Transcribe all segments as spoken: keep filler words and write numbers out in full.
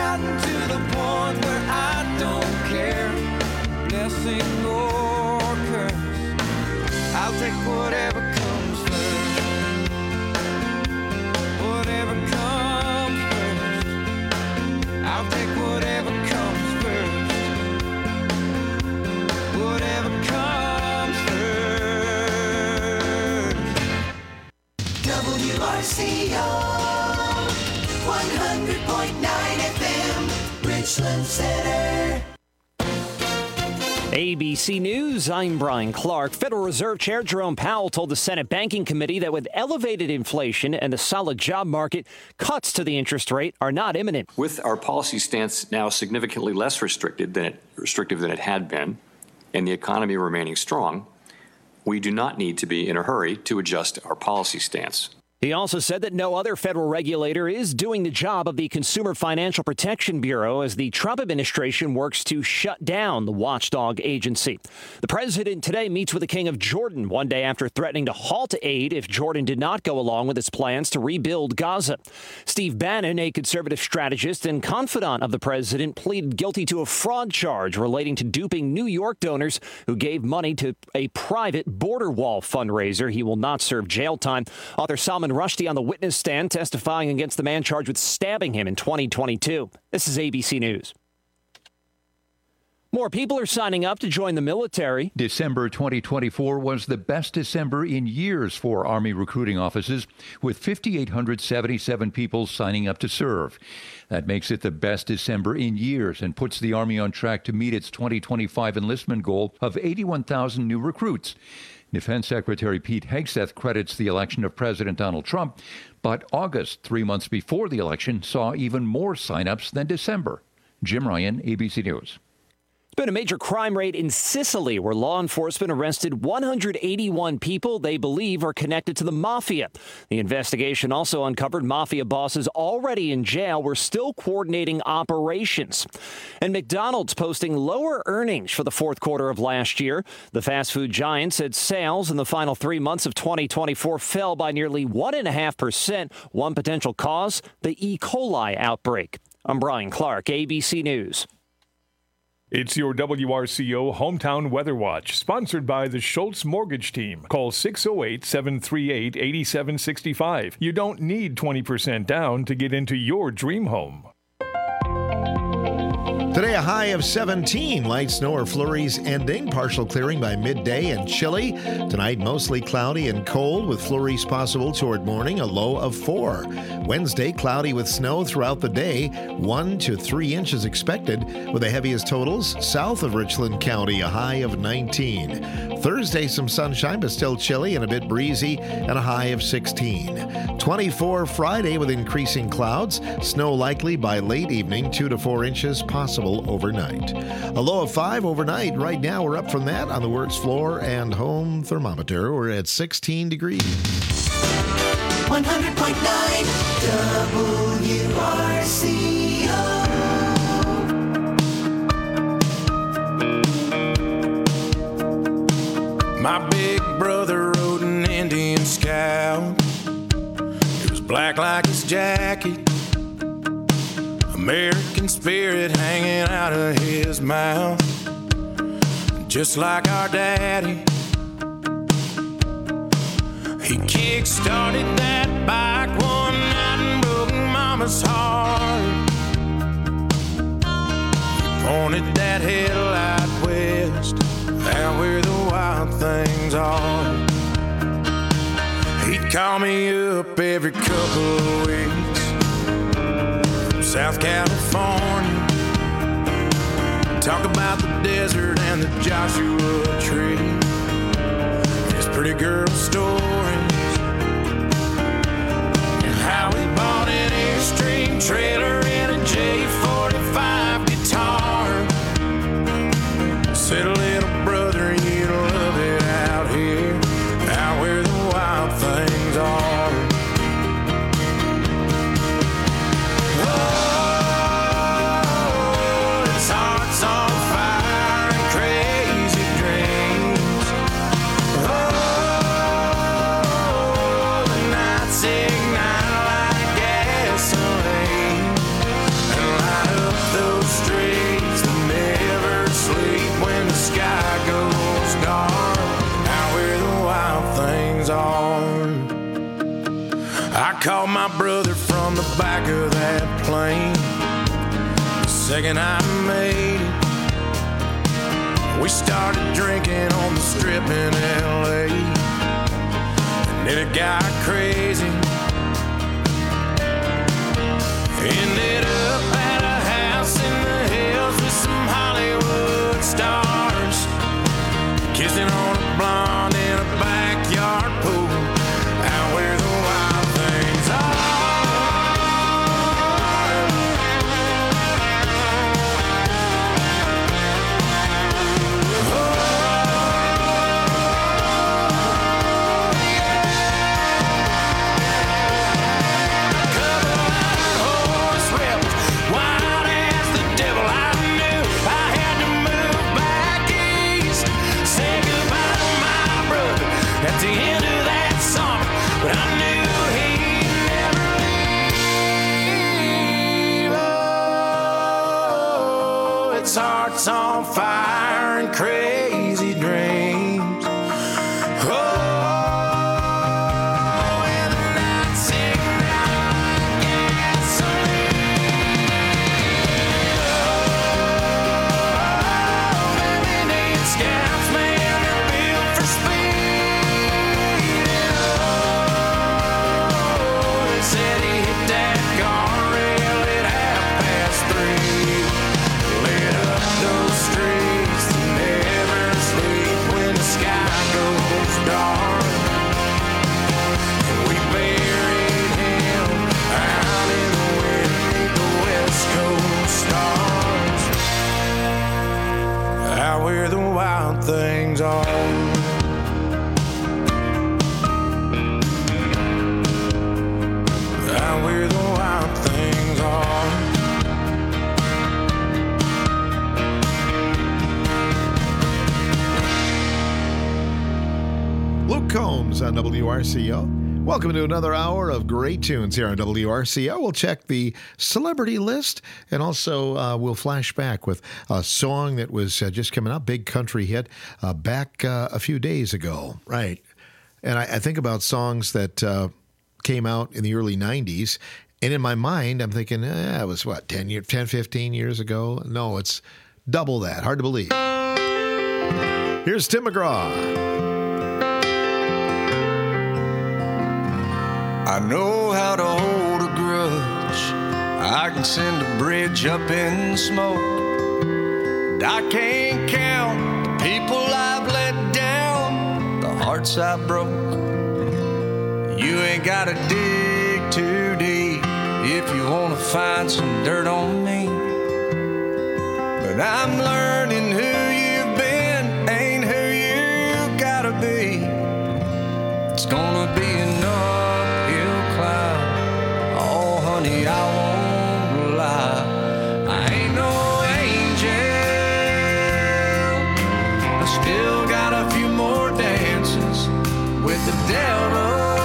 gotten to the point where I don't care, blessing or curse. I'll take whatever comes first, whatever comes first. I'll take whatever comes first, whatever comes first. W R C O one hundred point nine F M, Richland Center. A B C News, I'm Brian Clark. Federal Reserve Chair Jerome Powell told the Senate Banking Committee that with elevated inflation and a solid job market, cuts to the interest rate are not imminent. With our policy stance now significantly less restricted than it, restrictive than it had been, and the economy remaining strong, we do not need to be in a hurry to adjust our policy stance. He also said that no other federal regulator is doing the job of the Consumer Financial Protection Bureau as the Trump administration works to shut down the watchdog agency. The president today meets with the King of Jordan one day after threatening to halt aid if Jordan did not go along with its plans to rebuild Gaza. Steve Bannon, a conservative strategist and confidant of the president, pleaded guilty to a fraud charge relating to duping New York donors who gave money to a private border wall fundraiser. He will not serve jail time. Author Salman Rushdie on the witness stand testifying against the man charged with stabbing him in twenty twenty-two. This is A B C News. More people are signing up to join the military. December twenty twenty-four was the best December in years for Army recruiting offices, with five thousand eight hundred seventy-seven people signing up to serve. That makes it the best December in years and puts the Army on track to meet its twenty twenty-five enlistment goal of eighty-one thousand new recruits. Defense Secretary Pete Hegseth credits the election of President Donald Trump, but August, three months before the election, saw even more sign-ups than December. Jim Ryan, A B C News. It's been a major crime raid in Sicily where law enforcement arrested one hundred eighty-one people they believe are connected to the mafia. The investigation also uncovered mafia bosses already in jail were still coordinating operations. And McDonald's posting lower earnings for the fourth quarter of last year. The fast food giant said sales in the final three months of twenty twenty-four fell by nearly one point five percent. One potential cause, the E. coli outbreak. I'm Brian Clark, A B C News. It's your W R C O Hometown Weather Watch, sponsored by the Schultz Mortgage Team. Call six oh eight, seven three eight, eight seven six five. You don't need twenty percent down to get into your dream home. Today, a high of seventeen. Light snow or flurries ending. Partial clearing by midday and chilly. Tonight, mostly cloudy and cold with flurries possible toward morning. A low of four. Wednesday, cloudy with snow throughout the day. One to three inches expected with the heaviest totals south of Richland County. A high of nineteen. Thursday, some sunshine, but still chilly and a bit breezy, and a high of sixteen. twenty-four Friday with increasing clouds. Snow likely by late evening. Two to four inches possible overnight. A low of five overnight. Right now, we're up from that on the works floor and home thermometer. We're at sixteen degrees. one hundred point nine W R C O. My big brother rode an Indian Scout. It was black like his jacket, American spirit hanging out of his mouth, just like our daddy. He kick-started that bike one night and broke Mama's heart. He pointed that headlight west, out where the wild things are. He'd call me up every couple of weeks from South California, talk about the desert and the Joshua tree, his pretty girl stories, and how he bought an Airstream trailer and a J forty-five guitar. Said, little brother, you love it out here, out where the wild things are. Oh, his heart's on fire and crazy dreams. Oh, the nights ignite like gasoline. second I made it. We started drinking on the strip in L A, and then it got crazy. Ended up at a house in the hills with some Hollywood stars, kissing on a blonde in a backyard pool, out where the wild things are. At the end of that song, but I knew he'd never leave. Oh, its heart's on fire and crazy dreams. Oh, and the nights ignite like gasoline. Oh, baby needs scouts, man, they're built for speed. Said he hit that guardrail at half past three. Lit up those streets that never sleep when the sky goes dark. And we buried him out in the wind beneath the West Coast stars, out where the wild things are. Where the wild things are. Luke Combs on W R C O. Welcome to another hour of great tunes here on W R C O. We'll check the celebrity list, and also uh, we'll flash back with a song that was uh, just coming up, big country hit, uh, back uh, a few days ago. Right. And I, I think about songs that uh, came out in the early nineties, and in my mind, I'm thinking, eh, it was what, ten, year, ten, fifteen years ago? No, it's double that. Hard to believe. Here's Tim McGraw. I know how to hold a grudge. I can send a bridge up in smoke. And I can't count the people I've let down, the hearts I broke. You ain't gotta dig too deep if you wanna find some dirt on me. But I'm learning who you've been ain't who you gotta be. It's gonna be an uphill climb. Oh, honey, I won't lie. I ain't no angel. I still got a few more dances with the devil.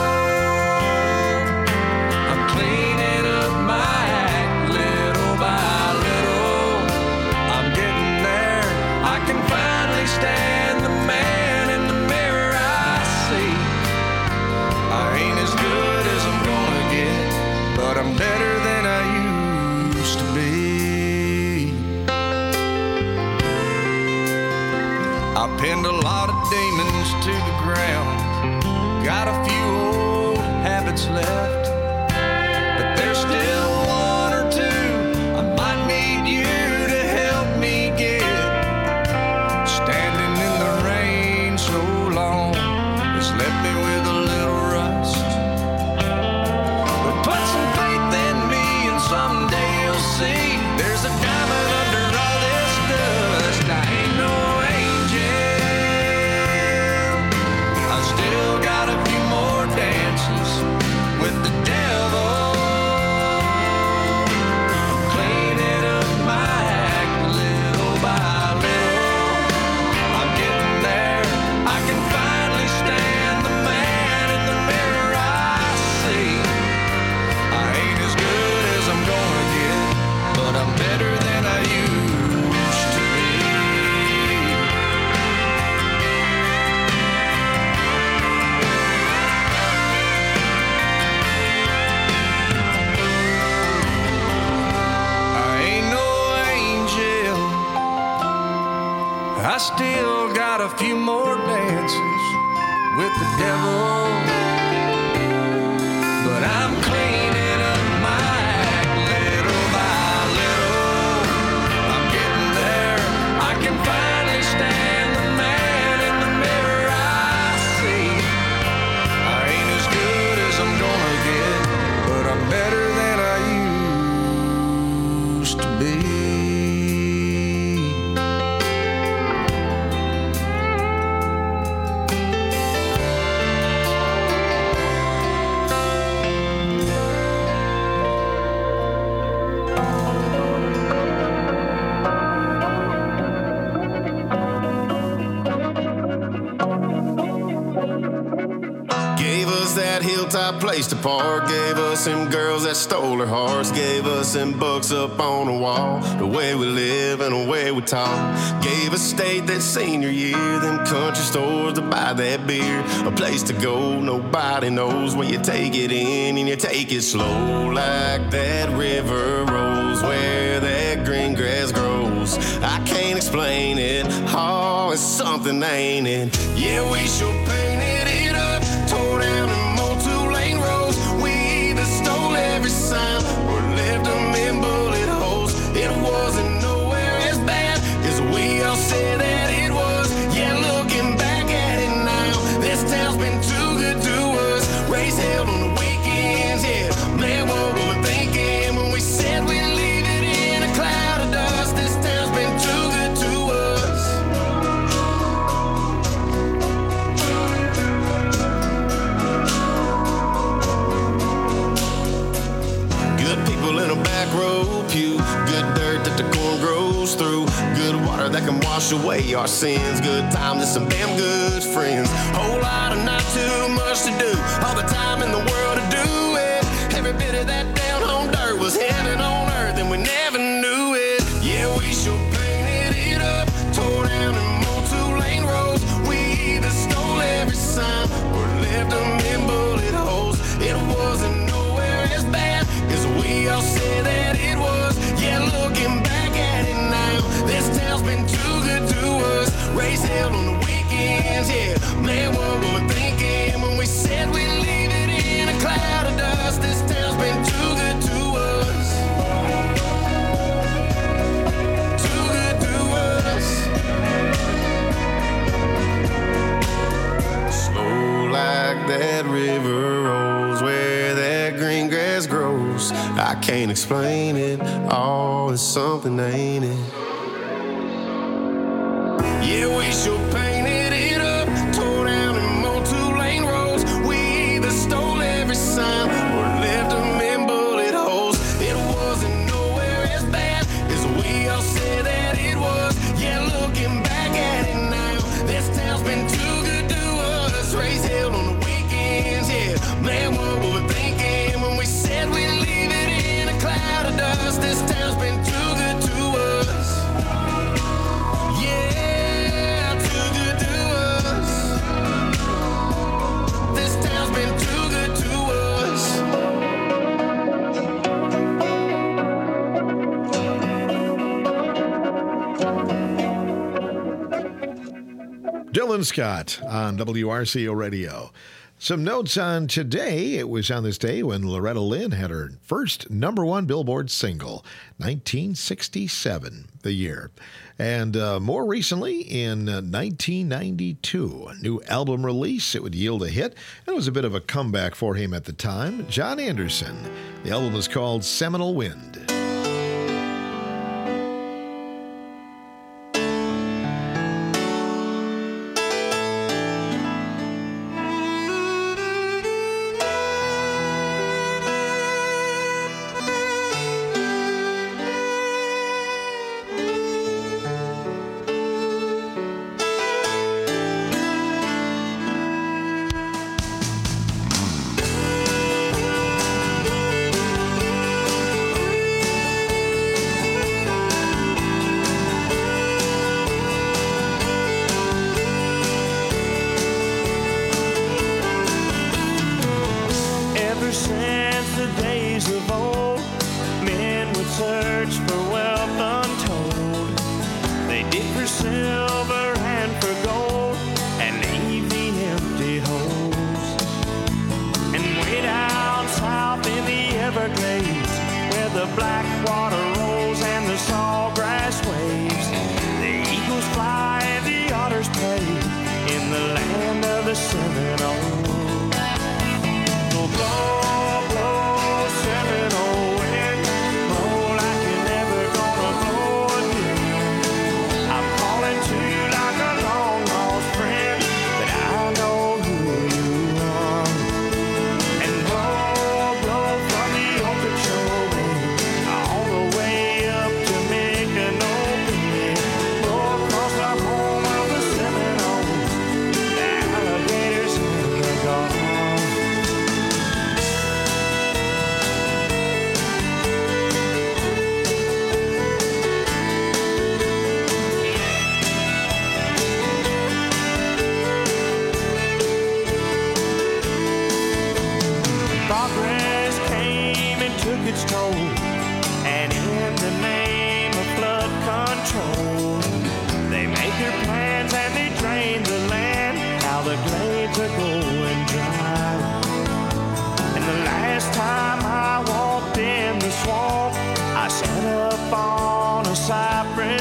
Stand the man in the mirror I see. I ain't as good as I'm gonna get, but I'm better than I used to be. I pinned a lot of demons to the ground, got a few old habits left, but there's still one or two I might need you to help me get. Standing in the rain so long has left me with a little rust. But put some faith in me and someday you'll see there's a diamond under all this dust. I ain't no angel. I still got a few more dances with the devil. I'm cleaning up my act little by little. I can finally stand the man in the mirror I see. I ain't as good as I'm gonna get, but I'm better than I used to be. I ain't no I still got a few more dances with the devil, but I'm cleaning up my act little by little. I'm getting there. I can finally stand the man in the mirror I see. I ain't as good as I'm gonna get, but I'm better than I used to be. That hilltop place to park, gave us them girls that stole our hearts, gave us them books up on the wall, the way we live and the way we talk, gave us state that senior year, them country stores to buy that beer, a place to go nobody knows, where you take it in and you take it slow, like that river rolls where that green grass grows. I can't explain it, oh, it's something, ain't it? Yeah, we sure painted it up, tore down and two-lane roads. We either stole every sign or left them in bullet holes. It wasn't nowhere as bad as we all said that it was. Yeah, looking back at it now, this town's been too good to us. Race held on the weekends, yeah. Man, what were we thinking when we said we'd leave it in a cloud of dust? This town's been too good to us. In a back row pew, good dirt that the corn grows through, good water that can wash away our sins, good times and some damn good friends, whole lot of not too much to do, all the time in the world to do it, every bit of that down home dirt was heaven on earth and we never knew it. Yeah, we sure painted it up, tore down and mowed two-lane roads, we either stole every sign or left them in bullet holes. It wasn't nowhere as bad as we all say that it was. Yeah, looking back at it now, this town's been too good to us. Race held on the weekends, yeah. Man, what were we thinking when we said we'd leave it in a cloud of dust? This town's been too good to us. Too good to us. Slow like that river rolls where that green grass grows. I can't explain it, oh, it's something, ain't it? Yeah, we sure painted it up, tore down and mowed two-lane roads. We either stole every sign or left them in bullet holes. It wasn't nowhere as bad as we all said that it was. Yeah, looking back at it now, this town's been too good to us. Race held on the weekends, yeah. Man, what were we thinking when we said we'd leave it in a cloud of dust? This town's been too good to us. Yeah, too good to us. This town's been too good to us. Dylan Scott on W R C O Radio. Some notes on today. It was on this day when Loretta Lynn had her first number one Billboard single, nineteen sixty-seven, the year. And uh, more recently, in uh, nineteen ninety-two, a new album release. It would yield a hit. It was a bit of a comeback for him at the time. John Anderson. The album is called Seminole Wind.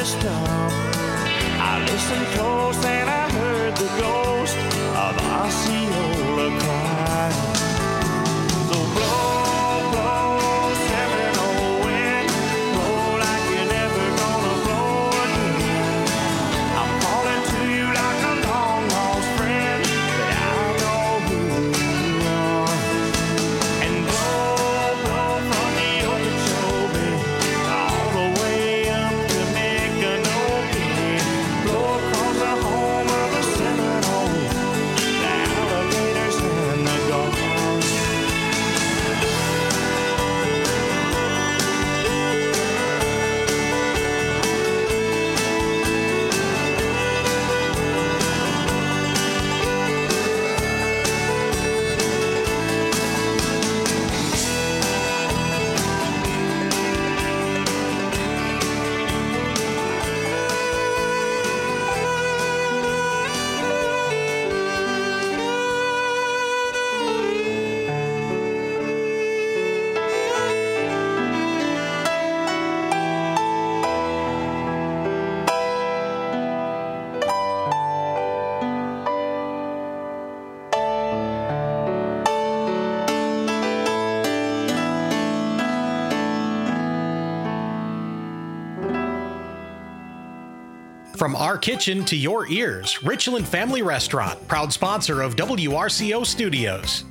stop. I listened close and I heard the ghost of Osceola cry. So blow, blow, Seminole wind, blow like you're never gonna blow again. I'm calling to you like a long lost friend, but I know who you are. And blow, blow from the Okeechobee all the way up to Micanopy. Blow across the home of the Seminole, the alligators and the gulls. From our kitchen to your ears, Richland Family Restaurant, proud sponsor of W R C O Studios.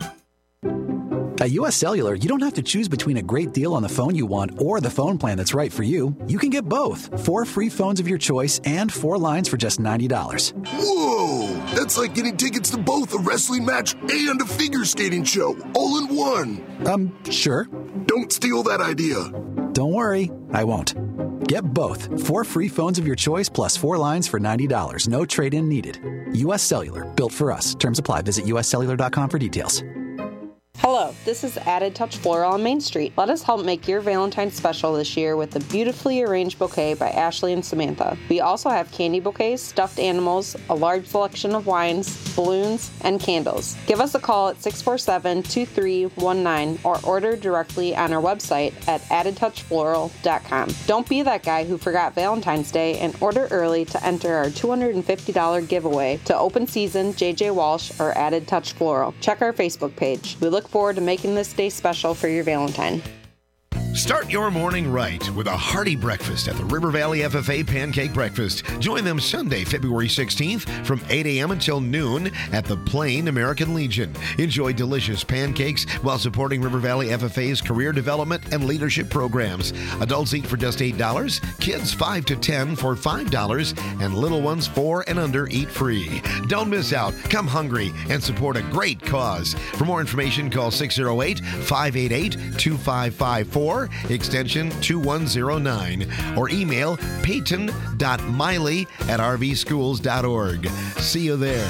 At U S Cellular, you don't have to choose between a great deal on the phone you want or the phone plan that's right for you. You can get both. Four free phones of your choice and four lines for just ninety dollars. Whoa! That's like getting tickets to both a wrestling match and a figure skating show, all in one. Um, sure. Don't steal that idea. Don't worry, I won't. Get both. Four free phones of your choice plus four lines for ninety dollars. No trade-in needed. U S Cellular, built for us. Terms apply. Visit U S cellular dot com for details. Hello, this is Added Touch Floral on Main Street. Let us help make your Valentine's special this year with a beautifully arranged bouquet by Ashley and Samantha. We also have candy bouquets, stuffed animals, a large selection of wines, balloons, and candles. Give us a call at six four seven, two three one nine or order directly on our website at added touch floral dot com. Don't be that guy who forgot Valentine's Day and order early to enter our two hundred fifty dollars giveaway to Open Season, J J Walsh, or Added Touch Floral. Check our Facebook page. We look forward to making this day special for your Valentine. Start your morning right with a hearty breakfast at the River Valley F F A Pancake Breakfast. Join them Sunday, February sixteenth from eight a.m. until noon at the Plain American Legion. Enjoy delicious pancakes while supporting River Valley F F A's career development and leadership programs. Adults eat for just eight dollars, kids five to ten for five dollars, and little ones four and under eat free. Don't miss out. Come hungry and support a great cause. For more information, call six oh eight, five eight eight, two five five four. Extension two one zero nine, or email peyton dot miley at r v schools dot org. See you there.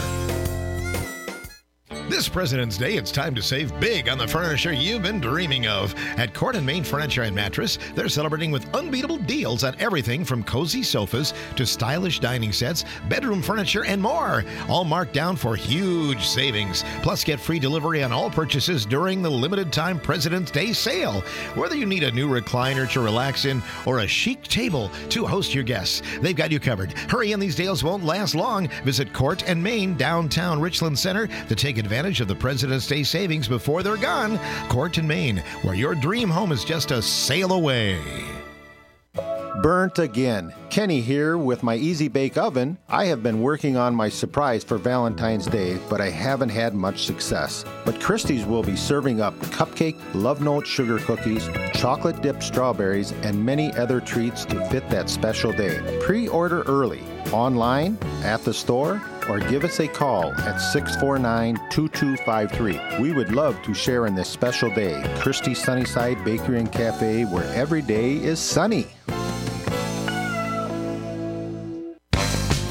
This President's Day, it's time to save big on the furniture you've been dreaming of. At Court and Main Furniture and Mattress, they're celebrating with unbeatable deals on everything from cozy sofas to stylish dining sets, bedroom furniture, and more. All marked down for huge savings. Plus, get free delivery on all purchases during the limited time President's Day sale. Whether you need a new recliner to relax in or a chic table to host your guests, they've got you covered. Hurry in, these deals won't last long. Visit Court and Main, downtown Richland Center, to take advantage of the President's Day savings before they're gone. Court and Main, where your dream home is just a sail away. Burnt again. Kenny here with my Easy Bake Oven. I have been working on my surprise for Valentine's Day, but I haven't had much success. But Christie's will be serving up cupcake, love note sugar cookies, chocolate dipped strawberries, and many other treats to fit that special day. Pre-order early, online, at the store, or give us a call at six four nine, two two five three. We would love to share in this special day. Christie's Sunnyside Bakery and Cafe, where every day is sunny.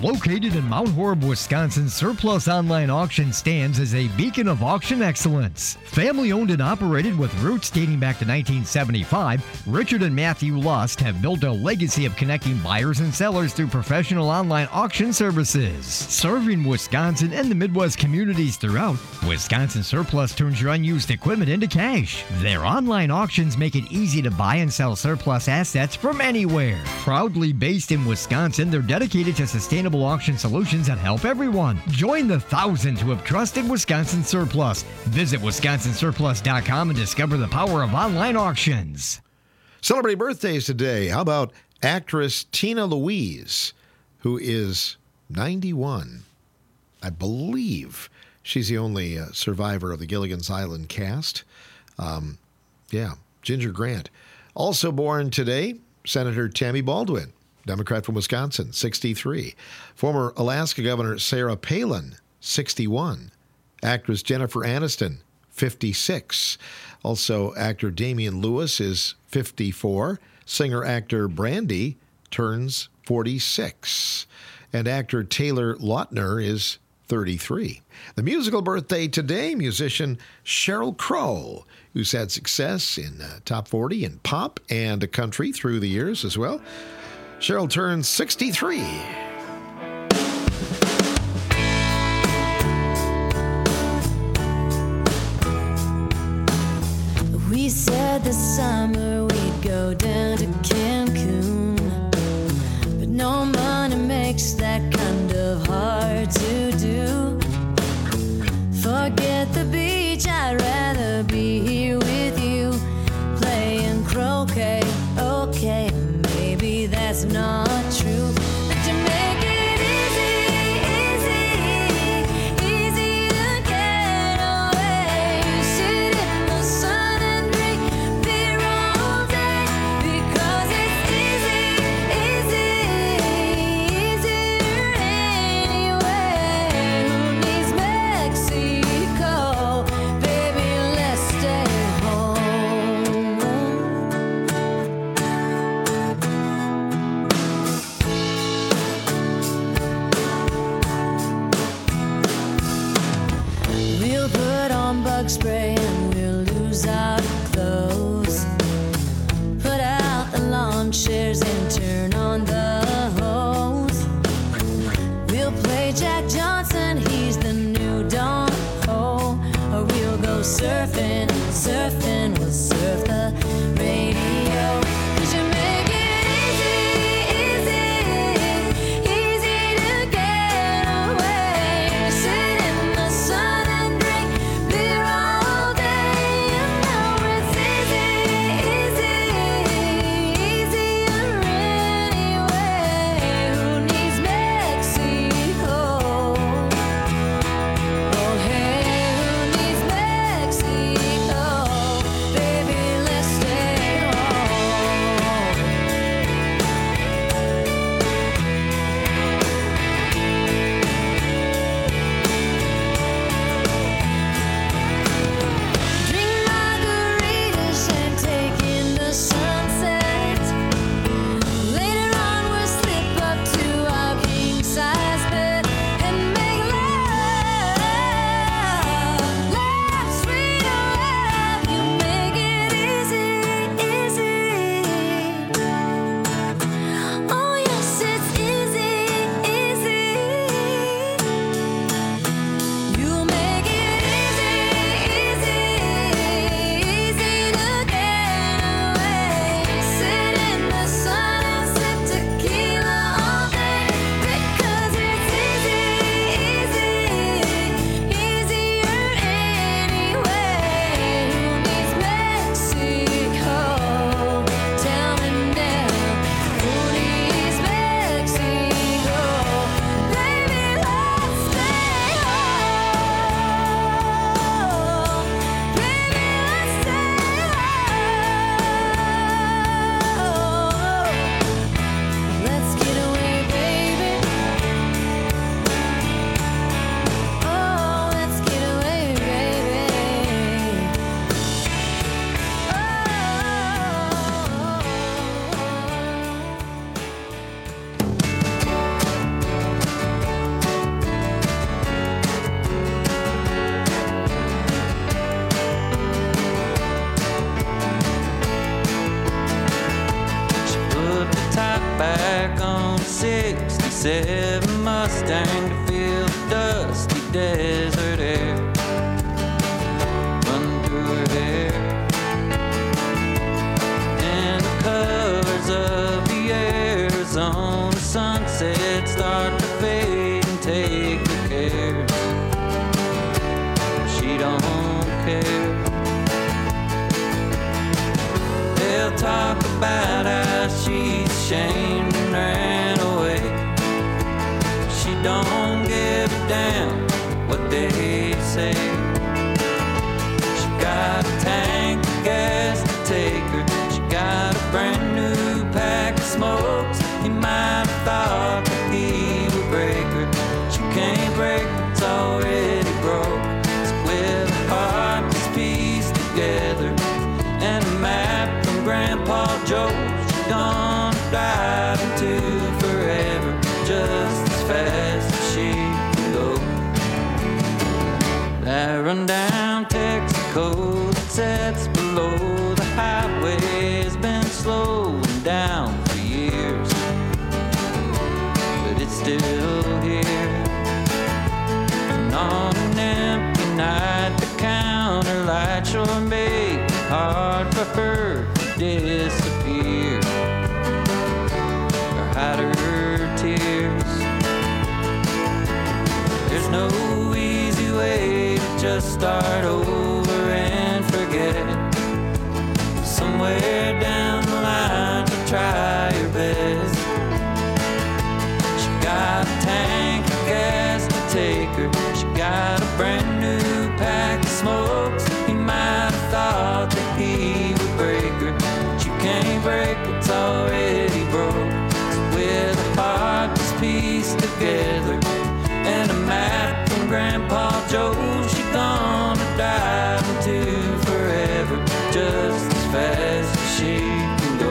Located in Mount Horeb, Wisconsin, Surplus Online Auction stands as a beacon of auction excellence. Family owned and operated with roots dating back to nineteen seventy-five, Richard and Matthew Lust have built a legacy of connecting buyers and sellers through professional online auction services. Serving Wisconsin and the Midwest communities throughout, Wisconsin Surplus turns your unused equipment into cash. Their online auctions make it easy to buy and sell surplus assets from anywhere. Proudly based in Wisconsin, they're dedicated to sustainable auction solutions that help everyone. Join the thousands who have trusted Wisconsin Surplus. Visit wisconsin surplus dot com and discover the power of online auctions. Celebrating birthdays today. How about actress Tina Louise, who is ninety-one? I believe she's the only uh, survivor of the Gilligan's Island cast. Um, yeah, Ginger Grant. Also born today, Senator Tammy Baldwin, Democrat from Wisconsin, sixty-three. Former Alaska Governor Sarah Palin, sixty-one. Actress Jennifer Aniston, fifty-six. Also, actor Damian Lewis is fifty-four. Singer-actor Brandy turns forty-six. And actor Taylor Lautner is thirty-three. The musical birthday today, musician Sheryl Crow, who's had success in uh, top forty in pop and country through the years as well. Sheryl turns sixty-three. We said this summer we'd go down to Cancun, but no money makes that kind of hard to do. Forget the beach, I'd rather be here with you, playing croquet. Okay, maybe that's not true, but you make it easy, easy, easy to get away. Sit in the sun and drink beer all day, because it's easy, easy, easier anyway. Who needs Mexico? Baby, let's stay home. We'll put on bug spray and we'll lose our clothes. Put out the lawn chairs and turn on the hose. We'll play Jack Johnson, he's the new Don Ho. Or we'll go surfing, surfing, we'll surf the radio. 'Cause you make it easy, easy, easy to get away. Sit in the sun and drink beer all day. You know it's easy, easy, easier anyway. Who needs Mexico? Oh hey, who needs Mexico? Baby, let's sixty-seven Mustang to feel the dusty desert air run through her hair. And the colors of the Arizona sunset start to fade and take her cares. She don't care. They'll talk about how she's ashamed and ran away. She don't give a damn what they say. She got a tank of gas to take her. She got a brand new pack of smokes. He might have thought that he would break her. She can't break her, it's already broke. So with a heart that's pieced together and a map from Grandpa Joe, she's gonna drive into forever just as fast as she can go. That rundown Texaco that sits below the highway has been slowing down for years, but it's still here. And on an empty night, the counter light sure make it hard for her to disappear or hide her tears. There's no easy way to just start over and forget. Somewhere down the line to try your best. She got a tank of gas to take her. She got a brand new pack of smokes. He might have thought that he would break her, but you can't break what's already broke. So with a heart that's pieced together and a map from Grandpa Joe, she gonna dive into forever just as fast as she can go.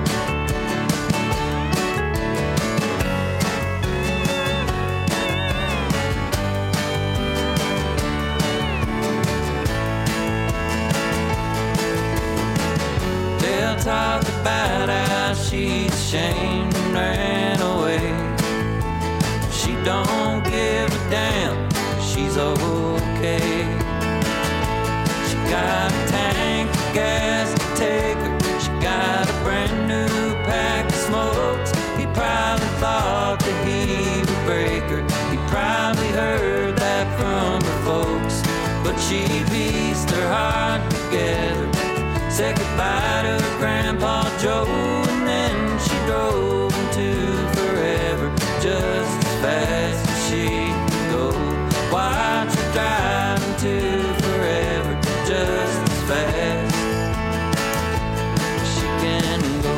They'll talk about how she's ashamed and ran away. She don't give a damn, she's okay. She got a tank of gas to take her. She got a brand new pack of smokes. He probably thought that he would break her. He probably heard that from her folks. But she pieced her heart together, said goodbye to her Grandpa Joe, and then she drove into forever just as fast as she can go. Watch her drive into forever just as fast as she can go.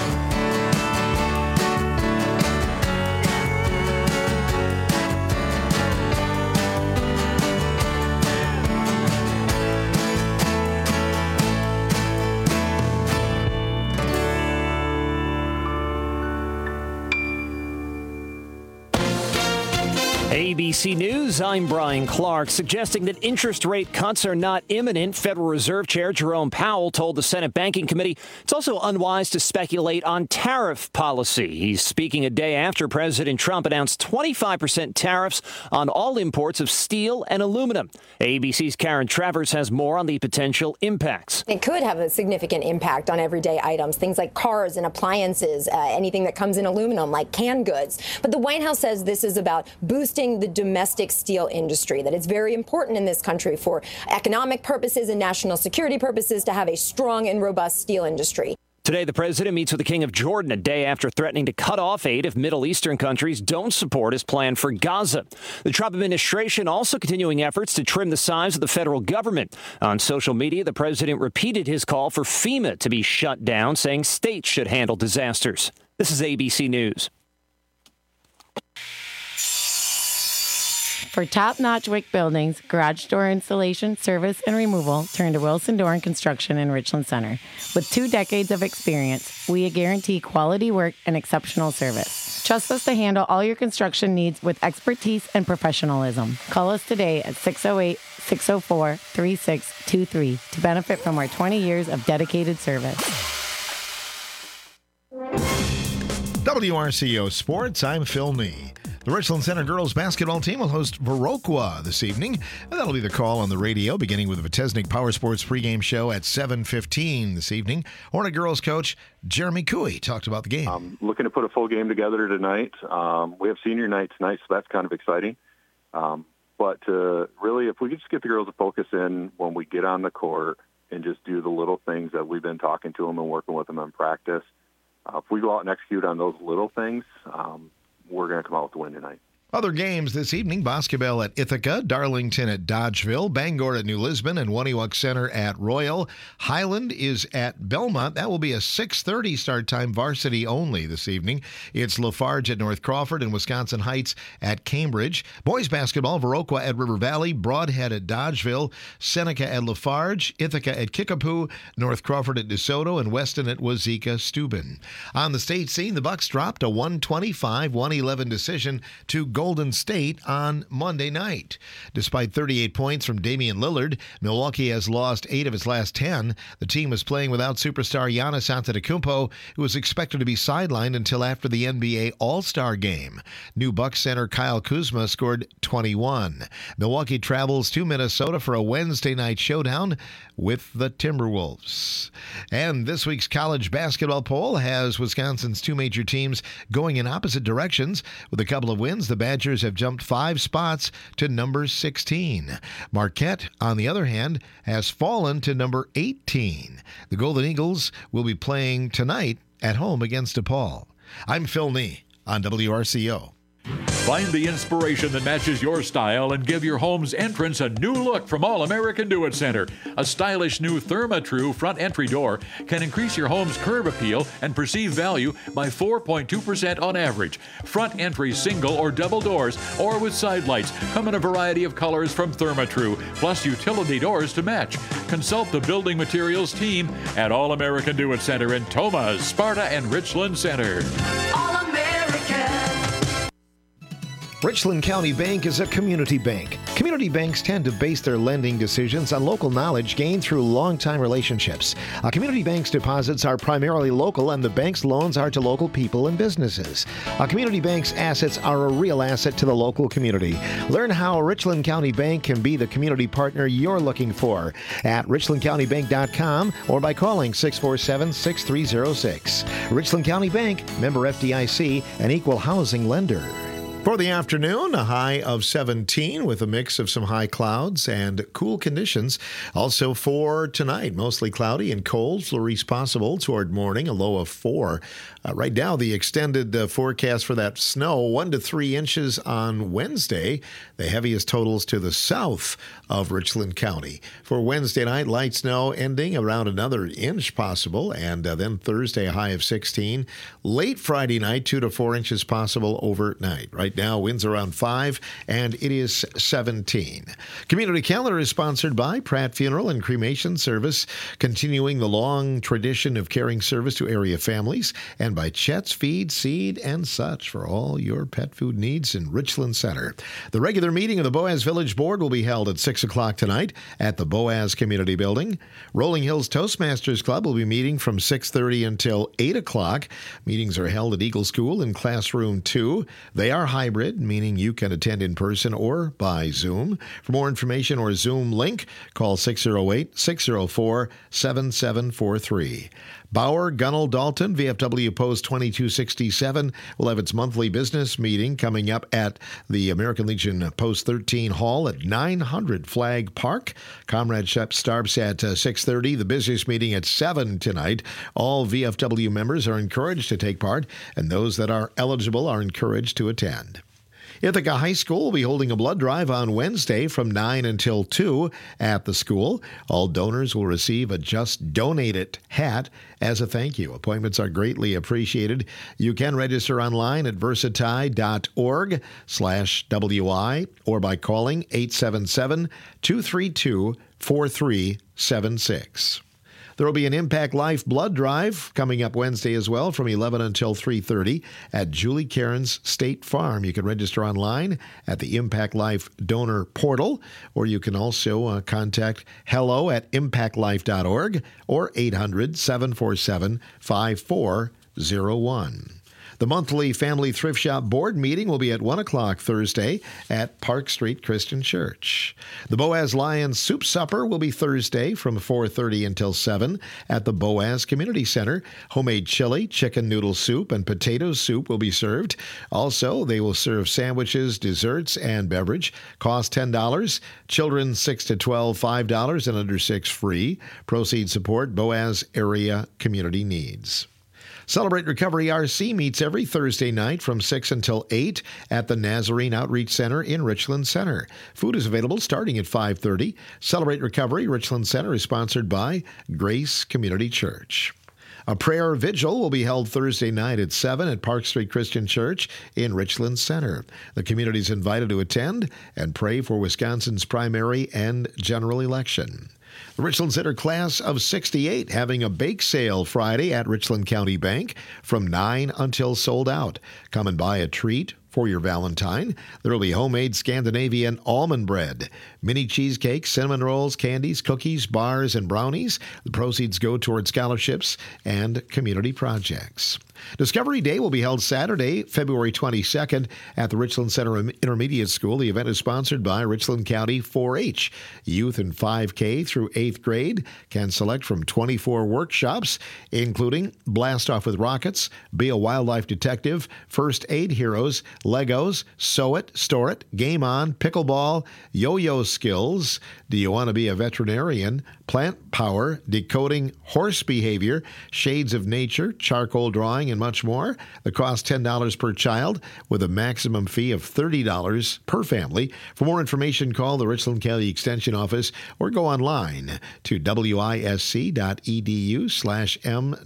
A B C News, I'm Brian Clark. Suggesting that interest rate cuts are not imminent, Federal Reserve Chair Jerome Powell told the Senate Banking Committee it's also unwise to speculate on tariff policy. He's speaking a day after President Trump announced twenty-five percent tariffs on all imports of steel and aluminum. A B C's Karen Travers has more on the potential impacts. It could have a significant impact on everyday items, things like cars and appliances, uh, anything that comes in aluminum like canned goods. But the White House says this is about boosting the domestic steel industry, that it's very important in this country for economic purposes and national security purposes to have a strong and robust steel industry. Today, the president meets with the King of Jordan a day after threatening to cut off aid if Middle Eastern countries don't support his plan for Gaza. The Trump administration also continuing efforts to trim the size of the federal government. On social media, the president repeated his call for FEMA to be shut down, saying states should handle disasters. This is A B C News. For top-notch Wick buildings, garage door installation, service, and removal, turn to Wilson Door and Construction in Richland Center. With two decades of experience, we guarantee quality work and exceptional service. Trust us to handle all your construction needs with expertise and professionalism. Call us today at six oh eight, six oh four, three six two three to benefit from our twenty years of dedicated service. W R C O Sports, I'm Phil Nee. The Richland Center girls basketball team will host Viroqua this evening, and that'll be the call on the radio, beginning with the Vitesnik Power Sports pregame show at seven fifteen this evening. Hornet girls coach Jeremy Cooey talked about the game. Um, looking to put a full game together tonight. Um, we have senior night tonight, so that's kind of exciting. Um, but uh, really, if we could just get the girls to focus in when we get on the court and just do the little things that we've been talking to them and working with them in practice, uh, if we go out and execute on those little things, um, we're going to come out with a win tonight. Other games this evening, Boscobel at Ithaca, Darlington at Dodgeville, Bangor at New Lisbon, and Waniwak Center at Royal. Highland is at Belmont. That will be a six thirty start time, varsity only this evening. It's Lafarge at North Crawford and Wisconsin Heights at Cambridge. Boys basketball, Viroqua at River Valley, Broadhead at Dodgeville, Seneca at Lafarge, Ithaca at Kickapoo, North Crawford at DeSoto, and Weston at Wazeeka Steuben. On the state scene, the Bucks dropped a one twenty-five one eleven decision to Golden State on Monday night. Despite thirty-eight points from Damian Lillard, Milwaukee has lost eight of its last ten. The team is playing without superstar Giannis Antetokounmpo, who is expected to be sidelined until after the N B A All-Star Game. New Bucks center Kyle Kuzma scored twenty-one. Milwaukee travels to Minnesota for a Wednesday night showdown with the Timberwolves. And this week's college basketball poll has Wisconsin's two major teams going in opposite directions. With a couple of wins, the Badgers have jumped five spots to number sixteen. Marquette, on the other hand, has fallen to number eighteen. The Golden Eagles will be playing tonight at home against DePaul. I'm Phil Nee on W R C O. Find the inspiration that matches your style and give your home's entrance a new look from All American Do It Center. A stylish new Therma-Tru front entry door can increase your home's curb appeal and perceived value by four point two percent on average. Front entry single or double doors or with side lights come in a variety of colors from Therma-Tru, plus utility doors to match. Consult the building materials team at All American Do It Center in Thomas, Sparta, and Richland Center. Richland County Bank is a community bank. Community banks tend to base their lending decisions on local knowledge gained through long-time relationships. A community bank's deposits are primarily local, and the bank's loans are to local people and businesses. A community bank's assets are a real asset to the local community. Learn how Richland County Bank can be the community partner you're looking for at richland county bank dot com or by calling six four seven, six three zero six. Richland County Bank, member F D I C, an equal housing lender. For the afternoon, a high of seventeen with a mix of some high clouds and cool conditions. Also for tonight, mostly cloudy and cold. Flurries possible toward morning, a low of four. Uh, right now, the extended uh, forecast for that snow, one to three inches on Wednesday. The heaviest totals to the south of Richland County. For Wednesday night, light snow ending around another inch possible. And uh, then Thursday, a high of sixteen. Late Friday night, two to four inches possible overnight. Right now, winds around five, and it is seventeen. Community Calendar is sponsored by Pratt Funeral and Cremation Service, continuing the long tradition of caring service to area families, and by Chet's Feed, Seed, and such for all your pet food needs in Richland Center. The regular meeting of the Boaz Village Board will be held at six o'clock tonight at the Boaz Community Building. Rolling Hills Toastmasters Club will be meeting from six thirty until eight o'clock. Meetings are held at Eagle School in Classroom two. They are hybrid, meaning you can attend in person or by Zoom. For more information or Zoom link, call six oh eight, six oh four, seven seven four three. Bauer, Gunnell, Dalton, V F W Post twenty-two sixty-seven will have its monthly business meeting coming up at the American Legion Post thirteen Hall at nine hundred Flag Park. Comrade Shep starts at uh, six thirty. The business meeting at seven tonight. All V F W members are encouraged to take part, and those that are eligible are encouraged to attend. Ithaca High School will be holding a blood drive on Wednesday from nine until two at the school. All donors will receive a Just Donate It hat as a thank you. Appointments are greatly appreciated. You can register online at versati.org slash WI or by calling eight seven seven, two three two, four three seven six. There will be an Impact Life blood drive coming up Wednesday as well from eleven until three thirty at Julie Cairns State Farm. You can register online at the Impact Life donor portal, or you can also uh, contact hello at impact life dot org or eight hundred, seven four seven, five four zero one. The monthly Family Thrift Shop Board meeting will be at one o'clock Thursday at Park Street Christian Church. The Boaz Lions Soup Supper will be Thursday from four thirty until seven at the Boaz Community Center. Homemade chili, chicken noodle soup, and potato soup will be served. Also, they will serve sandwiches, desserts, and beverage. Cost ten dollars. Children six to twelve, five dollars, and under six free. Proceeds support Boaz area community needs. Celebrate Recovery R C meets every Thursday night from six until eight at the Nazarene Outreach Center in Richland Center. Food is available starting at five thirty. Celebrate Recovery Richland Center is sponsored by Grace Community Church. A prayer vigil will be held Thursday night at seven at Park Street Christian Church in Richland Center. The community is invited to attend and pray for Wisconsin's primary and general election. The Richland Center class of sixty-eight having a bake sale Friday at Richland County Bank from nine until sold out. Come and buy a treat for your Valentine. There will be homemade Scandinavian almond bread, mini cheesecakes, cinnamon rolls, candies, cookies, bars, and brownies. The proceeds go toward scholarships and community projects. Discovery Day will be held Saturday, February twenty-second at the Richland Center Intermediate School. The event is sponsored by Richland County four H. Youth in five K through eighth grade can select from twenty-four workshops, including Blast Off with Rockets, Be a Wildlife Detective, First Aid Heroes, Legos, Sew It, Store It, Game On, Pickleball, Yo-Yo Skills, Do You Want to Be a Veterinarian, Plant Power, Decoding Horse Behavior, Shades of Nature, Charcoal Drawing, and much more. The cost ten dollars per child with a maximum fee of thirty dollars per family. For more information, call the Richland County Extension Office or go online to wisc.edu slash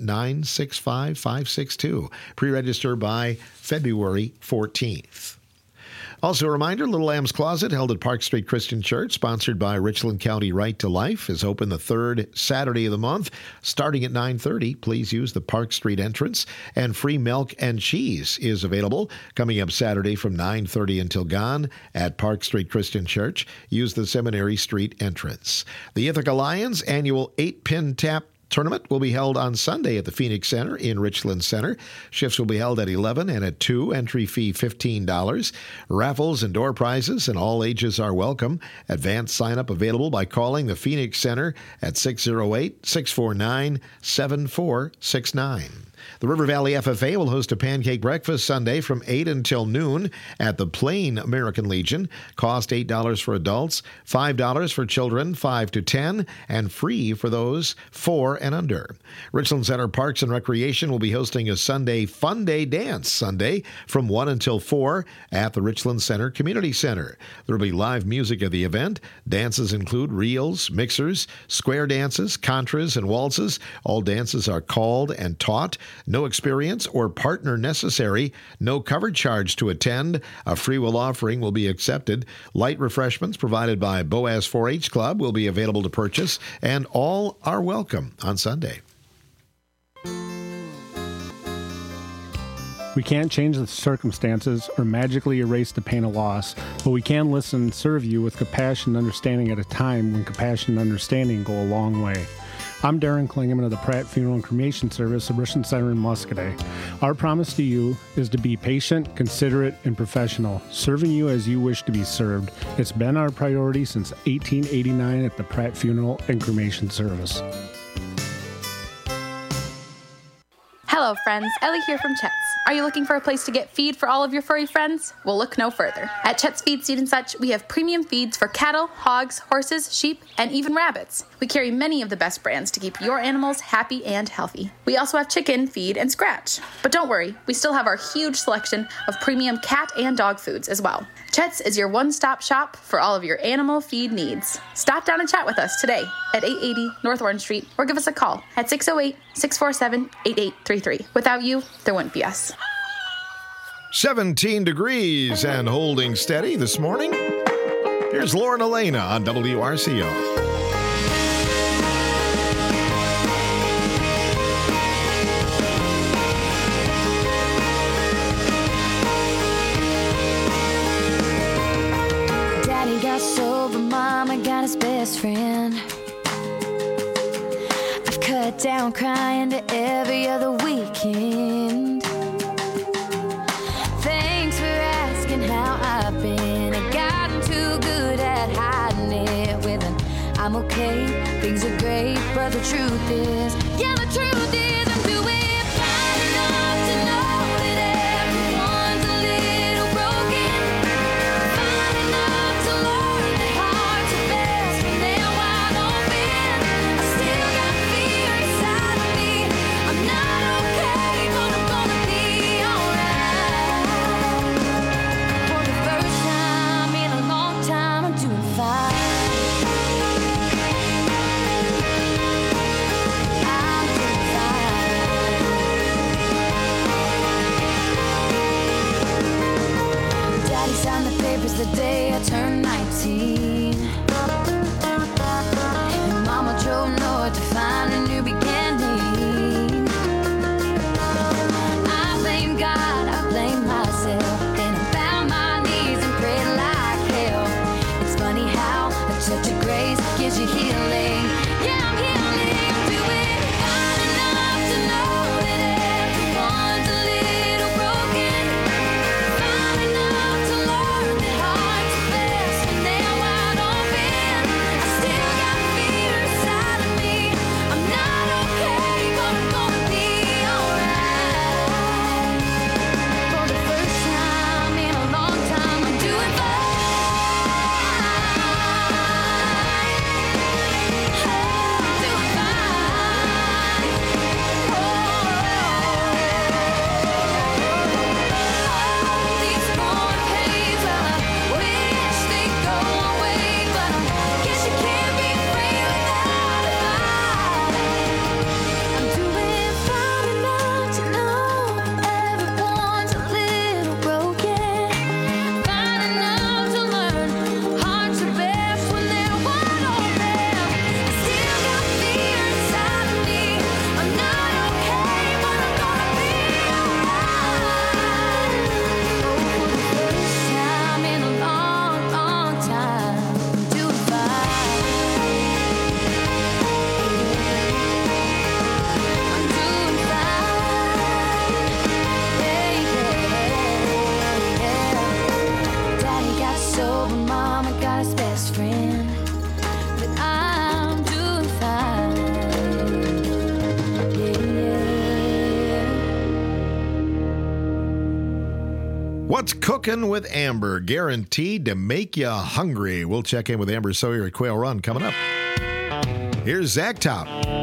M965562. Pre-register by February fourteenth. Also a reminder, Little Lamb's Closet, held at Park Street Christian Church, sponsored by Richland County Right to Life, is open the third Saturday of the month, starting at nine thirty. Please use the Park Street entrance, and free milk and cheese is available. Coming up Saturday from nine thirty until gone at Park Street Christian Church. Use the Seminary Street entrance. The Ithaca Lions annual eight-pin tap tournament will be held on Sunday at the Phoenix Center in Richland Center. Shifts will be held at eleven and at two. Entry fee fifteen dollars. Raffles and door prizes and all ages are welcome. Advanced sign-up available by calling the Phoenix Center at six oh eight, six four nine, seven four six nine. The River Valley F F A will host a pancake breakfast Sunday from eight until noon at the Plain American Legion. Cost eight dollars for adults, five dollars for children five to ten, and free for those four and under. Richland Center Parks and Recreation will be hosting a Sunday Fun Day Dance Sunday from one until four at the Richland Center Community Center. There will be live music at the event. Dances include reels, mixers, square dances, contras, and waltzes. All dances are called and taught. No experience or partner necessary. No cover charge to attend. A free will offering will be accepted. Light refreshments provided by Boaz four H Club will be available to purchase, and all are welcome on Sunday. We can't change the circumstances or magically erase the pain of loss, but we can listen and serve you with compassion and understanding at a time when compassion and understanding go a long way. I'm Darren Klingeman of the Pratt Funeral and Cremation Service of Richland Center in Muscadet. Our promise to you is to be patient, considerate, and professional, serving you as you wish to be served. It's been our priority since eighteen eighty-nine at the Pratt Funeral and Cremation Service. Hello, friends. Ellie here from Chet's. Are you looking for a place to get feed for all of your furry friends? Well, look no further. At Chet's Feed, Seed, and Such, we have premium feeds for cattle, hogs, horses, sheep, and even rabbits. We carry many of the best brands to keep your animals happy and healthy. We also have chicken, feed, and scratch. But don't worry, we still have our huge selection of premium cat and dog foods as well. Chet's is your one-stop shop for all of your animal feed needs. Stop down and chat with us today at eight eighty North Orange Street, or give us a call at six oh eight, six four seven, eight eight three three. Without you, there wouldn't be us. seventeen degrees and holding steady this morning. Here's Lauren Elena on W R C O. Daddy got sober, Mama got his best friend. I've cut down crying to every other weekend. I'm okay, things are great, but the truth is, yeah, the truth is I'm doing fine enough to know that everyone's a little broken, fine enough to learn that hearts are best when they're wide open. I still got fear inside of me, I'm not okay, but I'm gonna be alright. For the first time in a long time, I'm doing fine. Daddy signed the papers the day I turned nineteen, and Mama drove north to find a new beginning. I blame God, I blame myself, then I found my knees and prayed like hell. It's funny how a touch of grace gives you healing. Yeah, I'm healing, I'm doing fine enough to know that everyone's a little broken, fine enough to learn that hearts are best when they're wide open. I still got fear inside of me, I'm not okay, but I'm gonna be alright. For the first time in a long time, I'm doing fine. These born pains, well, I wish they'd go away, but I guess you can't be free without a fight. I'm doing fine enough to know everyone's a little broken, fine enough to learn hearts are best when they're wide open. I still got fear inside of me, I'm not okay, but I'm gonna be alright. Oh, for the first time in a long, long time, I'm doing fine. I'm doing fine. Yeah, yeah, yeah. Daddy got sober, Mama got his best friend, but I'm doing fine. Yeah, yeah. What's cooking with Amber? Guaranteed to make you hungry. We'll check in with Amber Sawyer at Quail Run coming up. Here's Zach Top.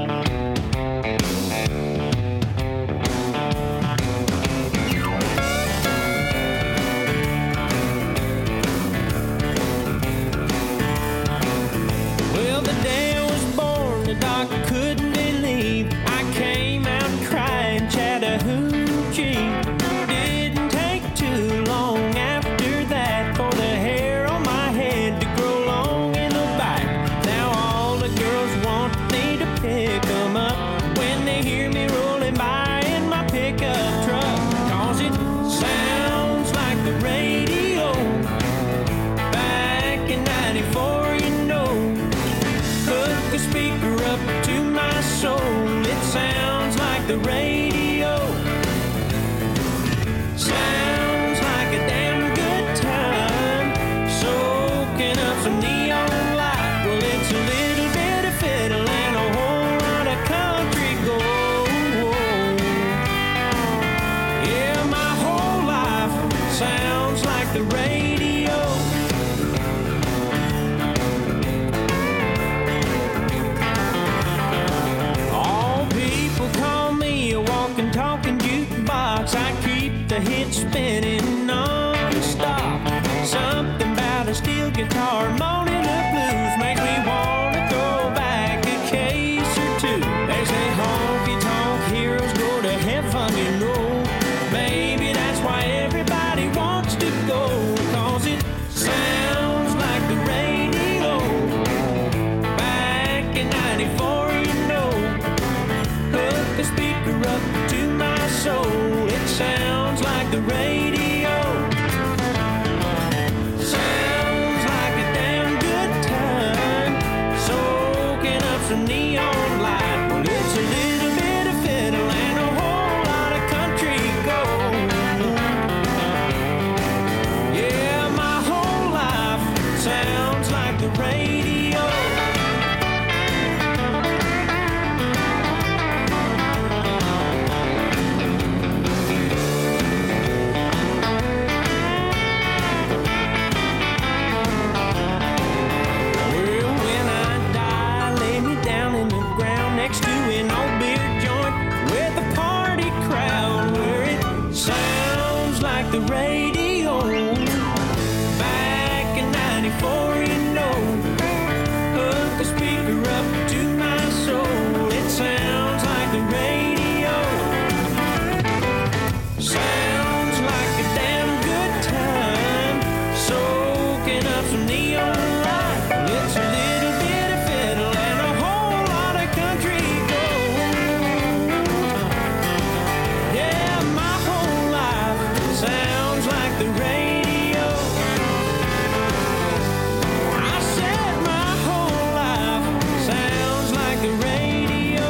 Well, the day I was born, the doctor couldn't believe I came out crying Chattahoochee. Didn't take too long after that for the hair on my head to grow long in the back. Now all the girls want me to pick 'em up when they hear me rolling by in my pickup truck. 'Cause it sounds like the radio back in ninety-four, you know. Hook the speaker up to my soul. It sounds like the radio. Sounds like a damn good time. Soaking up some neon light. Well, it's a little bit of fiddle and a whole lot of country gold. Yeah, my whole life sounds like the radio. All people call me a walking, talking jukebox. I keep the hits spinning non-stop. Something about a steel guitar moaning the blues makes me want to throw back a case or two. They say honky-tonk heroes go to heaven, you know. Maybe that's why everybody wants to go. 'Cause it sounds like the radio back in ninety-four, you know. Hook the speaker up to my soul. It sounds like the radio. Sounds like a damn good time. Soaking up some neon light. Well, it's a little bit of fiddle and a whole lot of country gold. Yeah, my whole life sounds like the radio. like the radio. Back in ninety-four, you know, hook a speaker up to my soul. It sounds like the radio. Sounds like a damn good time. Soaking up some neon light. It's a little bit of fiddle and a whole lot of country gold. Yeah, my whole life sounds like the radio. I said my whole life sounds like the radio.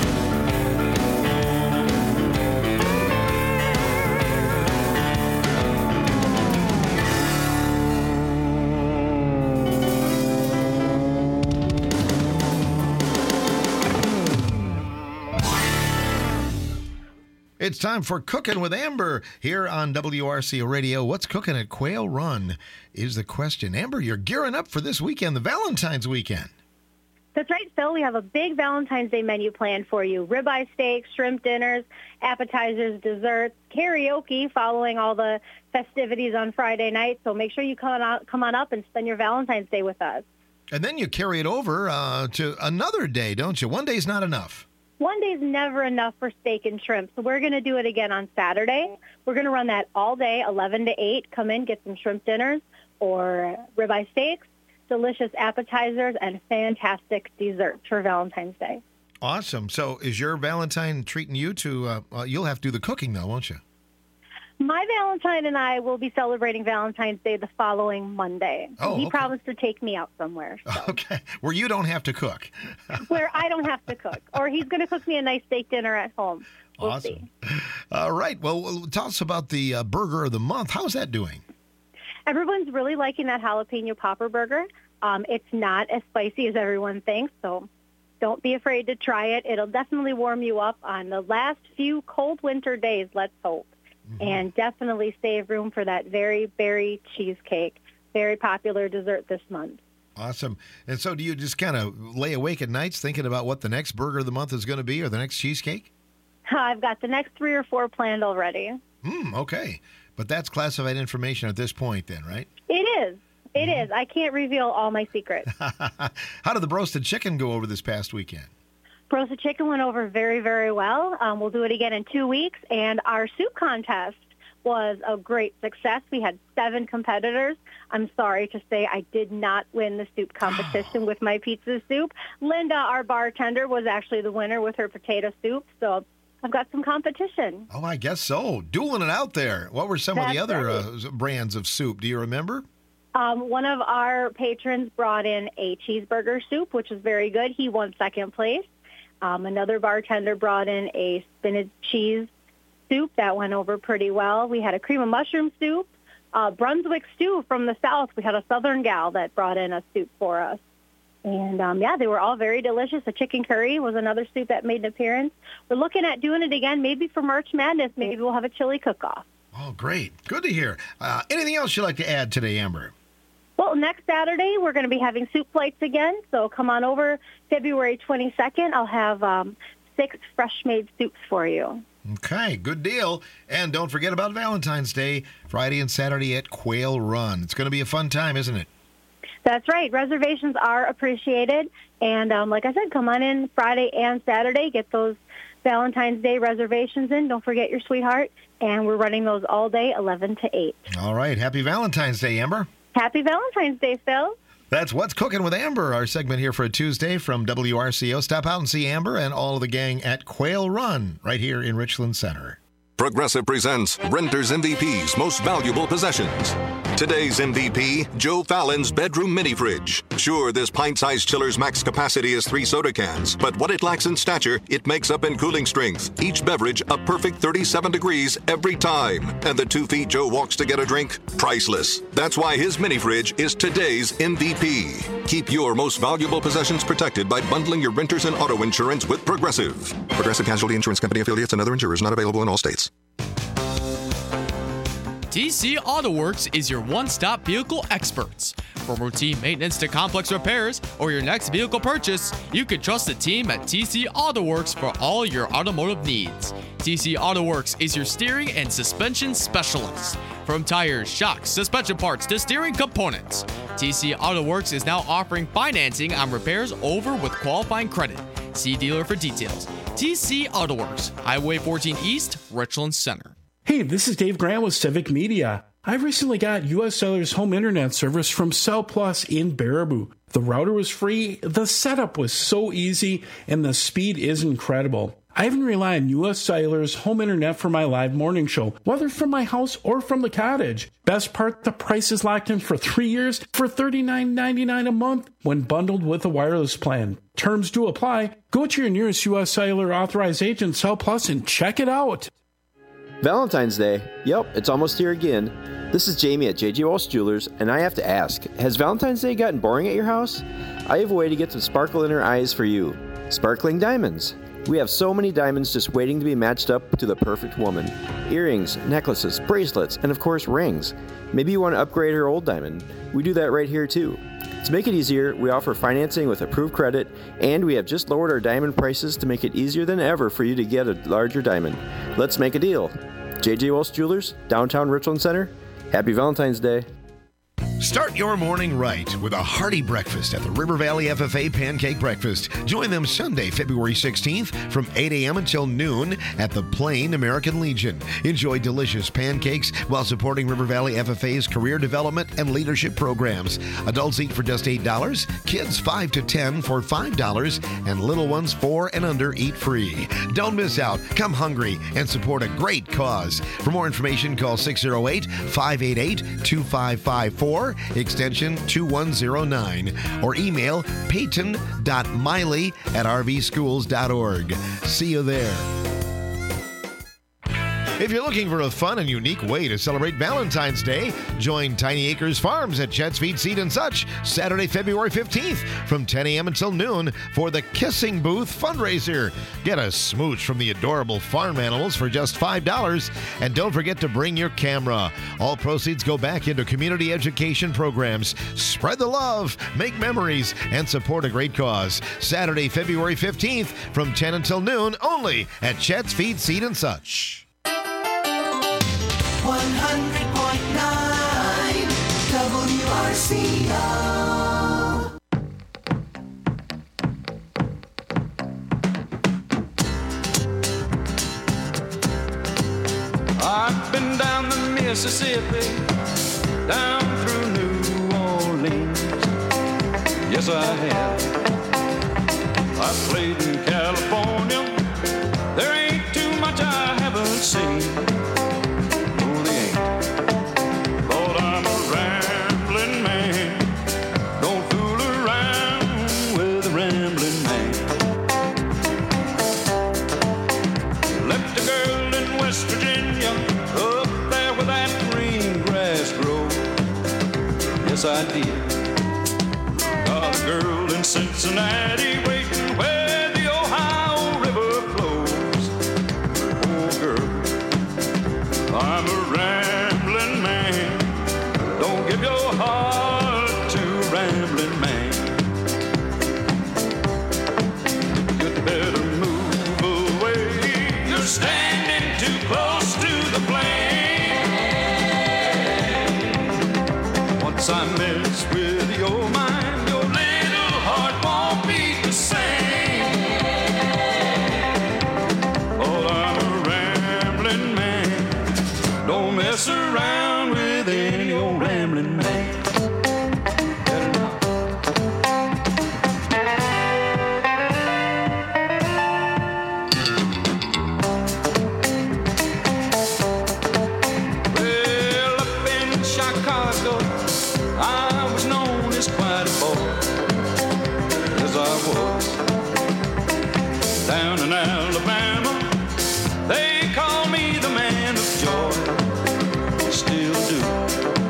It's time for Cooking with Amber here on W R C O Radio. What's cooking at Quail Run is the question. Amber, you're gearing up for this weekend, the Valentine's weekend. That's right, Phil. We have a big Valentine's Day menu planned for you. Ribeye steaks, shrimp dinners, appetizers, desserts, karaoke following all the festivities on Friday night. So make sure you come on, come on up and spend your Valentine's Day with us. And then you carry it over uh, to another day, don't you? One day's not enough. One day's never enough for steak and shrimp, so we're going to do it again on Saturday. We're going to run that all day, eleven to eight. Come in, get some shrimp dinners or ribeye steaks, delicious appetizers, and fantastic desserts for Valentine's Day. Awesome. So is your Valentine treating you to, uh, uh, you'll have to do the cooking though, won't you? My Valentine and I will be celebrating Valentine's Day the following Monday. Oh, he okay. promised to take me out somewhere. So. Okay. Where you don't have to cook. Where I don't have to cook. Or he's going to cook me a nice steak dinner at home. We'll Awesome. see. All right. Well, well, tell us about the uh, burger of the month. How's that doing? Everyone's really liking that jalapeno popper burger. Um, it's not as spicy as everyone thinks, so don't be afraid to try it. It'll definitely warm you up on the last few cold winter days, let's hope. Mm-hmm. And definitely save room for that very berry cheesecake, very popular dessert this month. Awesome. And so do you just kind of lay awake at nights thinking about what the next burger of the month is going to be or the next cheesecake? I've got the next three or four planned already. Hmm, okay. But that's classified information at this point then, right? It is. It mm-hmm. is. I can't reveal all my secrets. How did the roasted chicken go over this past weekend? Roasted chicken went over very, very well. Um, we'll do it again in two weeks. And our soup contest was a great success. We had seven competitors. I'm sorry to say I did not win the soup competition with my pizza soup. Linda, our bartender, was actually the winner with her potato soup. So I've got some competition. Oh, I guess so. Dueling it out there. What were some That's of the other right. uh, brands of soup? Do you remember? Um, one of our patrons brought in a cheeseburger soup, which was very good. He won second place. Um, another bartender brought in a spinach cheese soup that went over pretty well. We had a cream of mushroom soup. Uh, Brunswick stew from the south. We had a southern gal that brought in a soup for us. And, um, yeah, they were all very delicious. A chicken curry was another soup that made an appearance. We're looking at doing it again, maybe for March Madness. Maybe we'll have a chili cook-off. Oh, great. Good to hear. Uh, anything else you'd like to add today, Amber? Well, next Saturday, we're going to be having soup plates again, so come on over February twenty-second. I'll have um, six fresh-made soups for you. Okay, good deal. And don't forget about Valentine's Day, Friday and Saturday at Quail Run. It's going to be a fun time, isn't it? That's right. Reservations are appreciated. And um, like I said, come on in Friday and Saturday. Get those Valentine's Day reservations in. Don't forget your sweetheart. And we're running those all day, eleven to eight. All right. Happy Valentine's Day, Amber. Happy Valentine's Day, Phil. That's What's Cooking with Amber, our segment here for a Tuesday from W R C O. Stop out and see Amber and all of the gang at Quail Run right here in Richland Center. Progressive presents Renter's M V P's Most Valuable Possessions. Today's M V P, Joe Fallon's bedroom mini fridge. Sure, this pint-sized chiller's max capacity is three soda cans, but what it lacks in stature, it makes up in cooling strength. Each beverage a perfect thirty-seven degrees every time. And the two feet Joe walks to get a drink, priceless. That's why his mini fridge is today's M V P. Keep your most valuable possessions protected by bundling your renters and auto insurance with Progressive. Progressive Casualty Insurance Company affiliates and other insurers not available in all states. T C Auto Works is your one-stop vehicle experts. From routine maintenance to complex repairs or your next vehicle purchase, you can trust the team at T C Auto Works for all your automotive needs. T C Auto Works is your steering and suspension specialist. From tires, shocks, suspension parts to steering components, T C Auto Works is now offering financing on repairs over with qualifying credit. See dealer for details. T C Auto Works, Highway fourteen East, Richland Center. Hey, this is Dave Grant with Civic Media. I recently got U S Cellular's home internet service from Cell Plus in Baraboo. The router was free, the setup was so easy, and the speed is incredible. I even rely on U S Cellular's home internet for my live morning show, whether from my house or from the cottage. Best part, the price is locked in for three years for thirty-nine ninety-nine a month when bundled with a wireless plan. Terms do apply. Go to your nearest U S Cellular authorized agent, Cell Plus, and check it out. Valentine's Day. Yep, it's almost here again. This is Jamie at J J Walsh Jewelers, and I have to ask, has Valentine's Day gotten boring at your house? I have a way to get some sparkle in her eyes for you. Sparkling diamonds. We have so many diamonds just waiting to be matched up to the perfect woman. Earrings, necklaces, bracelets, and of course rings. Maybe you want to upgrade her old diamond. We do that right here too. To make it easier, we offer financing with approved credit, and we have just lowered our diamond prices to make it easier than ever for you to get a larger diamond. Let's make a deal. J J Walsh Jewelers, downtown Richland Center. Happy Valentine's Day. Start your morning right with a hearty breakfast at the River Valley F F A Pancake Breakfast. Join them Sunday, February sixteenth from eight a.m. until noon at the Plain American Legion. Enjoy delicious pancakes while supporting River Valley F F A's career development and leadership programs. Adults eat for just eight dollars, kids five to ten for five dollars, and little ones four and under eat free. Don't miss out. Come hungry and support a great cause. For more information, call six oh eight, five eight eight, two five five four. Extension two one zero nine, or email peyton.miley at r v schools dot org. See you there. If you're looking for a fun and unique way to celebrate Valentine's Day, join Tiny Acres Farms at Chet's Feed Seed and Such Saturday, February fifteenth from ten a.m. until noon for the Kissing Booth fundraiser. Get a smooch from the adorable farm animals for just five dollars, and don't forget to bring your camera. All proceeds go back into community education programs. Spread the love, make memories, and support a great cause. Saturday, February fifteenth from ten until noon only at Chet's Feed Seed and Such. one hundred point nine W R C O. I've been down the Mississippi, down through New Orleans. Yes, I have. I played in California. There ain't too much I haven't seen. I did. Got a girl in Cincinnati waiting where the Ohio River flows. Oh, girl, I'm a rambling man. Don't give your heart to a rambling man. You'd better move away. You're standing too close to the flame. I mess with your mind, your little heart won't beat the same. Oh, I'm a rambling man. Don't mess around with any old rambling man. Still do.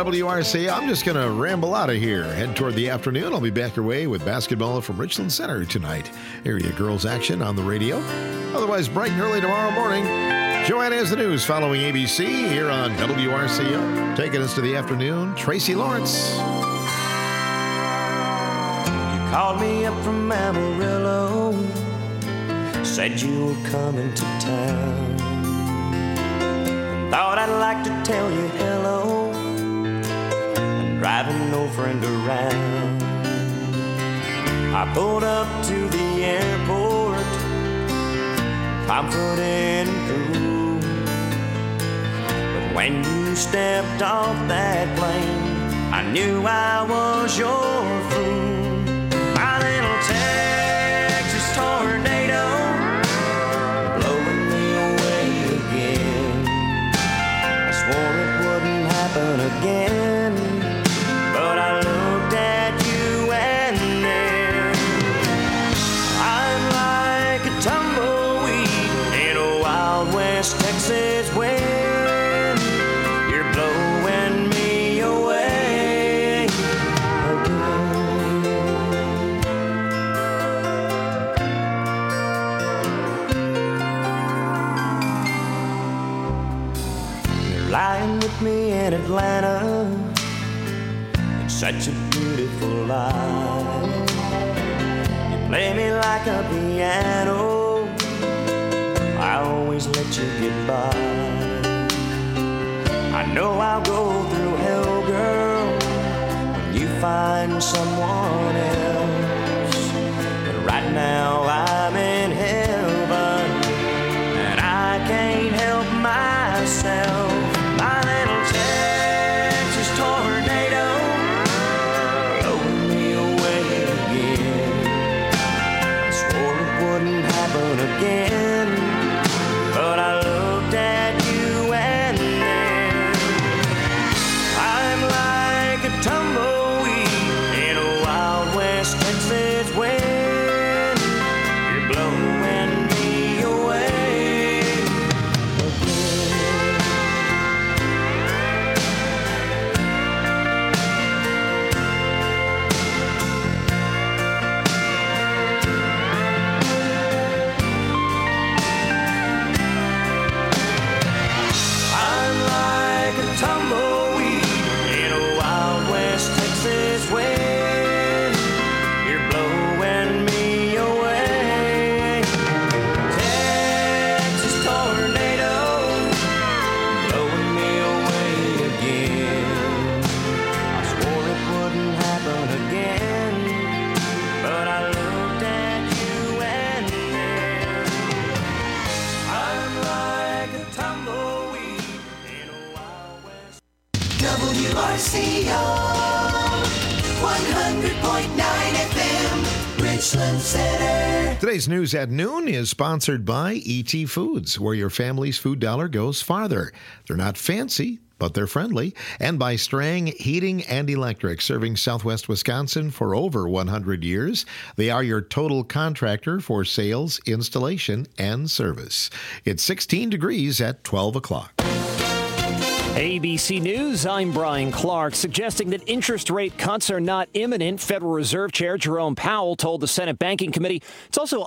W R C. I'm just going to ramble out of here. Head toward the afternoon. I'll be back your way with basketball from Richland Center tonight. Area girls action on the radio. Otherwise, bright and early tomorrow morning, Joanna has the news following A B C here on W R C O. Taking us to the afternoon, Tracy Lawrence. You called me up from Amarillo, said you were coming to town. Thought I'd like to tell you hello. I'm driving no friend around. I pulled up to the airport, confident and cool. But when you stepped off that plane, I knew I was your fool. My little Texas tornado, blowing me away again. I swore it wouldn't happen again, but I looked at you and then I'm like a tumbleweed in a Wild West Texas wind. You're blowing me away again. You're lying with me in Atlanta, it's such a beautiful life. You play me like a piano, I always let you get by. I know I'll go through hell, girl, when you find someone else. But right now I'm in heaven, and I can't help myself. My little Texas tornado, blowing me away again. I swore it wouldn't happen again, but I looked at you and then I'm like a tumbleweed in a Wild West Texas wind. You're blowing me away again. I'm like a tumbleweed in a Wild West Texas wind. You're blowing me away. Texas tornado, blowing me away again. I swore it wouldn't happen again, but I looked at you and then I'm like a tumbleweed in a Wild West. W R C O one hundred point nine F M, Richland Center. Today's news at noon is sponsored by E T Foods, where your family's food dollar goes farther. They're not fancy, but they're friendly. And by Strang Heating and Electric, serving Southwest Wisconsin for over one hundred years. They are your total contractor for sales, installation, and service. It's sixteen degrees at twelve o'clock. A B C News, I'm Brian Clark. Suggesting that interest rate cuts are not imminent, Federal Reserve Chair Jerome Powell told the Senate Banking Committee it's also